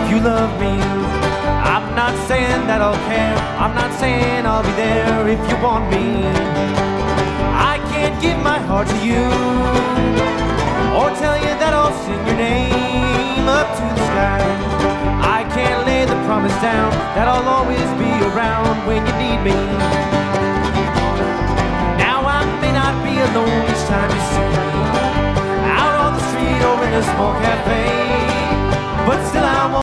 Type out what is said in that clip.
you love me. I'm not saying that I'll care, I'm not saying I'll be there if you want me. I can't give my heart to you, or tell you that I'll sing your name up to the sky. I can't lay the promise down that I'll always be around when you need me. Now I may not be alone each time you see me, out on the street or in a small cafe.